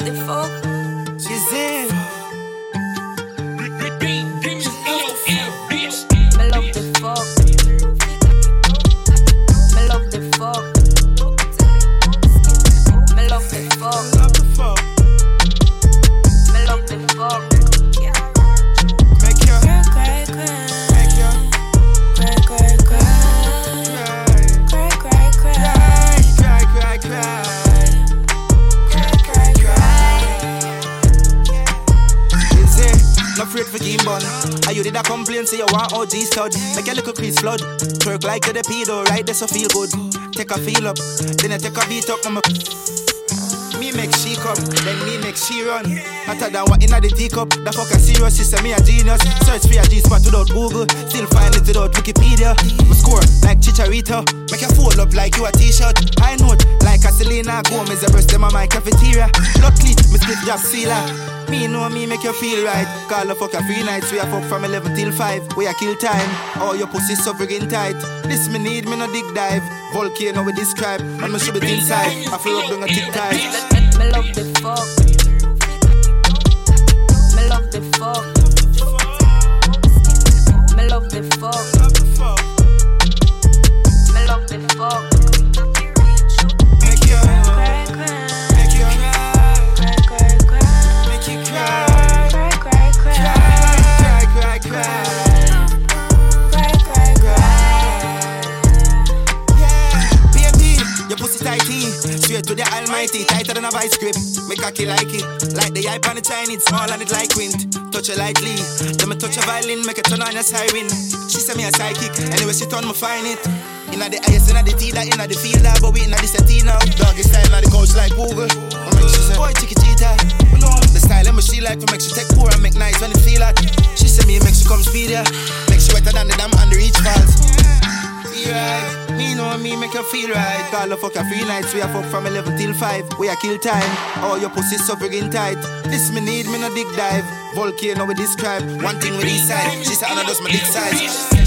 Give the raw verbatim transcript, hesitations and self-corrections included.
the fuck. She's in. Me love the fuck. Me love the fuck. Me love the fuck. Love the fuck. Me love the fuck. Make you Cry, cry, cry. Make you Cry, cry, cry. cry. Cry, cry, cry. Cry, cry, cry. Cry, cry, cry. Is it? Not afraid for game bun. Are you did a complain, say you want O G stud. Make a little crease flood. Twerk like you the pedo, right? That's so feel good. Take a feel up, then I take a beat up, mama. Me make she come, then me make she run. Hotter than what inna the teacup. The fuck a serious, she say me a genius. Search for a G-spot without Google, still find it without Wikipedia. We score like Chicharito, make you fold up like you a t-shirt. I note like a Selena Gomez, a breast them on my cafeteria. Blood clean, me split job sealer. Me know me make you feel right. Call the fuck a free nights, we a fuck from eleven till five. We a kill time, all your pussy so friggin' tight. This me need, me no dig dive. Volcano we describe, and me should be inside. I feel up down a tick tight. Me love the fuck. Me love the fuck. Me love the fuck. Me love the fuck. Make you Cry, cry. Make you Cry, cry, cry. Make you cry. Cry, cry, cry. Cry, cry, cry. Cry, cry, cry. Yeah, baby, your pussy tighty. Straight to the almighty, tighter than a vice grip. Make a kill like it. Like the hype on the Chinese, small and it like wind. Touch it lightly. Then me touch a violin, make it turn on a siren. She say me a psychic, anyway she turn me find it. Inna the ice, inna the tea, inna the field, but we inna the setting now. Doggy style, inna the couch like Google. She say, boy, chicky cheetah. The style and she like to make she take poor and make nice when it feel like. She say me make she come speedier. Make she wetter than the dam and the reach falls. Right. Me know me make you feel right. Call the fuck a free nights, we a fuck from eleven till five. We a kill time, all your pussy so friggin' tight. This me need, me no dig dive. Volcano we describe, one thing we decide. She say I know just my dick size.